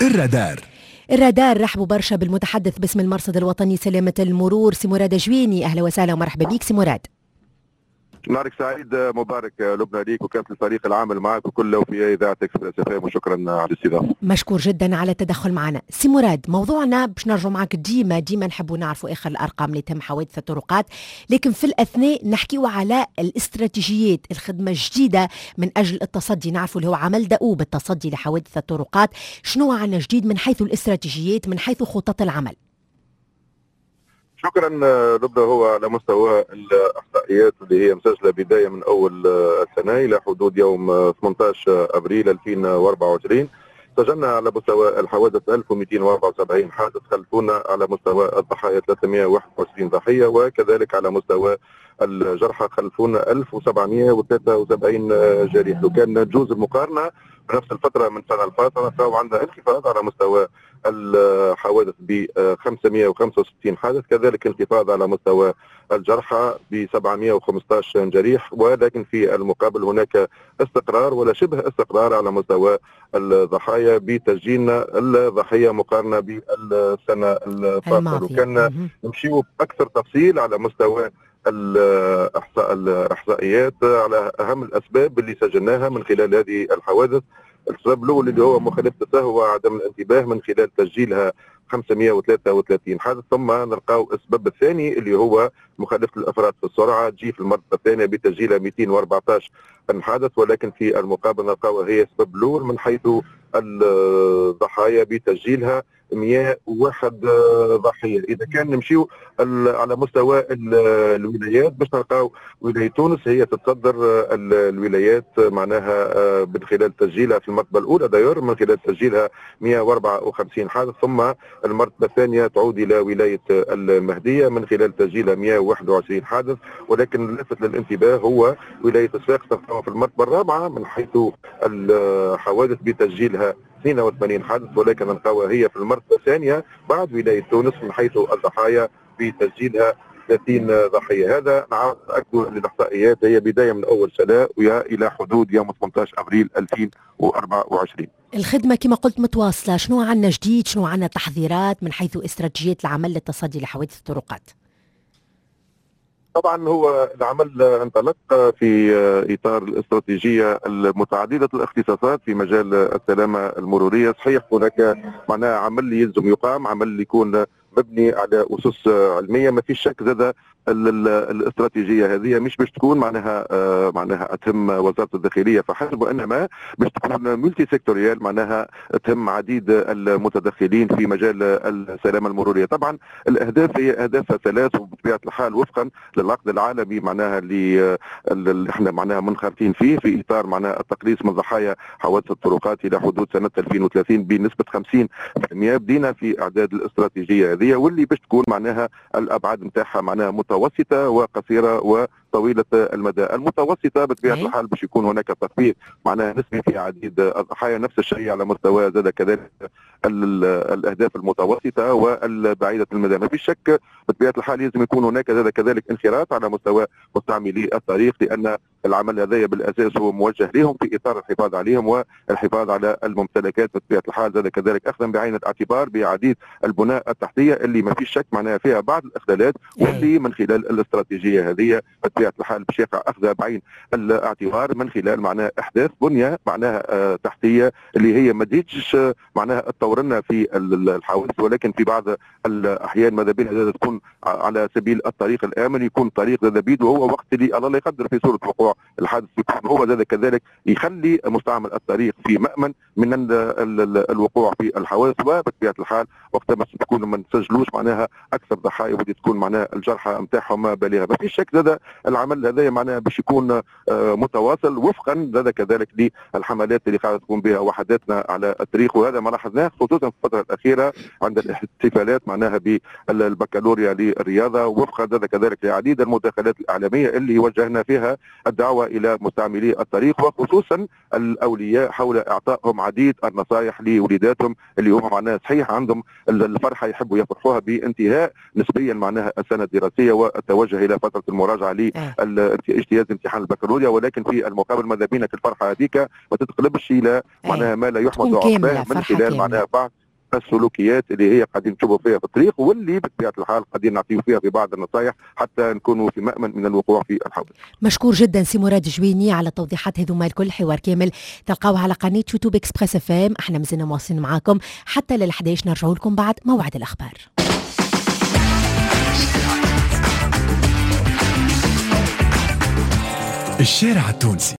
الرادار رحبوا برشا بالمتحدث باسم المرصد الوطني سلامة المرور سي مراد جويني. أهلا وسهلا ومرحبا بك سي مراد. نهارك سعيد مبارك لبنى ليك وكافة الفريق العامل معك وكله في إذاعة إكسبريس FM، وشكرا على الاستضافة. مشكور جدا على التدخل معنا. سي مراد، موضوعنا باش نرجع معك ديما نحبوا نعرفوا آخر الأرقام اللي تم حوادث الطرقات، لكن في الأثناء نحكيوا على الاستراتيجيات، الخدمة الجديدة من أجل التصدي. نعرفوا اللي هو عمل دؤوب التصدي لحوادث الطرقات. شنو عنا جديد من حيث الاستراتيجيات، من حيث خطط العمل؟ شكرا لبنى. هو على مستوى الاحصائيات اللي هي مسجله بدايه من اول السنه الى حدود يوم 18 ابريل 2024 سجلنا على مستوى الحوادث 1274 حادث، خلفونا على مستوى الضحايا 321 ضحيه، وكذلك على مستوى الجرحى خلفونا 1773 جريح. لو كان نجوز المقارنه بنفس الفتره من السنه الفاتره فهو عندنا انخفاض على مستوى الحوادث ب 565 حادث، كذلك انخفاض على مستوى الجرحى ب 715 جريح، ولكن في المقابل هناك استقرار ولا شبه استقرار على مستوى الضحايا بتسجيلنا الضحيه مقارنه بالسنه الفاضله. وكان نمشيو باكثر تفصيل على مستوى الاحصائيات على اهم الاسباب اللي سجلناها من خلال هذه الحوادث. السبب الاول اللي هو مخالفه السهو وعدم الانتباه من خلال تسجيلها 533 حادث، ثم نلقاو السبب الثاني اللي هو مخالفه الافراد في السرعه تجي في المرتبه الثانيه بتسجيلها 214 حادث، ولكن في المقابل نلقاو هي السبب الاول من حيث الضحايا بتسجيلها 101 ضحيه. اذا كان نمشيو على مستوى الولايات باش نلقاو ولايه تونس هي تتصدر الولايات معناها من خلال تسجيلها في المرتبه الاولى داير من خلال تسجيلها 154 حادث، ثم المرتبه الثانيه تعود الى ولايه المهديه من خلال تسجيلها 121 حادث، ولكن اللافت للانتباه هو ولايه صفاقس تلقاها في المرتبه الرابعه من حيث الحوادث بتسجيلها 82 حادث، ولكن نلقاوها هي في المرتبه الثانيه بعد ولايه تونس من حيث الضحايا بتسجيلها 30 ضحيه. هذا نعاود ناكدوا للاحصائيات هي بدايه من اول سنه والى حدود يوم 18 ابريل 2024. الخدمه كما قلت متواصله. شنو عندنا جديد؟ شنو عندنا تحضيرات من حيث استراتيجيه العمل للتصدي لحوادث الطرقات؟ طبعا هو العمل انطلق في اطار الاستراتيجيه المتعدده الاختصاصات في مجال السلامه المروريه. صحيح هناك معناها عمل يلزم يقام، عمل يكون مبني على اسس علميه. ما فيش شك زاد الاستراتيجيه هذه مش باش تكون معناها تهم وزاره الداخليه فحسب، وانما باش تكون ملتي سيكتوريال معناها تهم عديد المتدخلين في مجال السلامه المروريه. طبعا الاهداف هي اهداف ثلاث، وبطبيعه الحال وفقا للعقد العالمي معناها اللي احنا معناها منخرطين فيه في اطار معناها التقليص من ضحايا حوادث الطرقات الى حدود سنه 2030 بنسبه 50%. بدينا في اعداد الاستراتيجيه هذه واللي باش تكون معناها الابعاد نتاعها معناها متوسطه وقصيره وطويله المدى. المتوسطه بطبيعه الحال باش يكون هناك تخفيض معناها نسبي في عديد الضحايا، نفس الشيء على مستوى زاد كذلك الاهداف المتوسطه والبعيده المدى. ما فيش شك بطبيعه الحال لازم يكون هناك زاد كذلك انخراط على مستوى مستعملي الطريق، لان العمل هذا بالاساس هو موجه لهم في اطار الحفاظ عليهم والحفاظ على الممتلكات بطبيعه الحال، زاد كذلك اخذا بعين الاعتبار بعديد البناء التحتيه اللي ما فيش شك معناها فيها بعض الاخلالات، واللي من خلال الاستراتيجيه هذه بطبيعه الحال باش يقع اخذها بعين الاعتبار من خلال معناها احداث بنيه معناها تحتيه اللي هي ما تجيش معناها تطور لنا في الحوادث، ولكن في بعض الاحيان ماذا بينا تكون على سبيل الطريق الامن يكون طريق ذا بيد، وهو وقت اللي الله لا يقدر في صوره وقوع الحادث يكون هو ذا كذلك يخلي مستعمل الطريق في مأمن من الوقوع في الحوادث. وبطبيعه الحال وقت ما تكون ما نسجلوش معناها اكثر ضحايا ودي تكون معناها الجرحى نتاعهم بالغه. ما فيش شك زاد العمل هذا معناها باش يكون متواصل وفقا زاد كذلك للحملات اللي قاعده تقوم بها وحداتنا على الطريق، وهذا ما لاحظناه خصوصا في الفتره الاخيره عند الاحتفالات معناها بالبكالوريا للرياضه، وفقا زاد كذلك لعديد المداخلات الاعلاميه اللي وجهنا فيها الدعوه الى مستعملي الطريق وخصوصا الاولياء حول اعطائهم عديد النصائح لوليداتهم اللي هم معناها صحيح عندهم الفرحه يحبوا يفرحوها بانتهاء نسبيا معناها السنه الدراسيه والتوجه الى فتره المراجعه اجتياز امتحان البكالوريا، ولكن في المقابل ماذا بينك الفرحه هذيك ما تتقلبش الى معناها ما لا يحمد عقباه من خلال معناها بعض السلوكيات اللي هي قاعدين نشوفوا فيها في الطريق، واللي بطبيعه الحال قاعدين نعطيو فيها في بعض النصائح حتى نكونوا في مأمن من الوقوع في الحوادث. مشكور جدا سي مراد جويني على التوضيحات هذوما الكل. حوار كامل تلقاوه على قناه يوتيوب اكسبريس اف ام. احنا مازلنا مواصلين معاكم حتى لل11. نرجعوا لكم بعد موعد الاخبار. الشارع التونسي.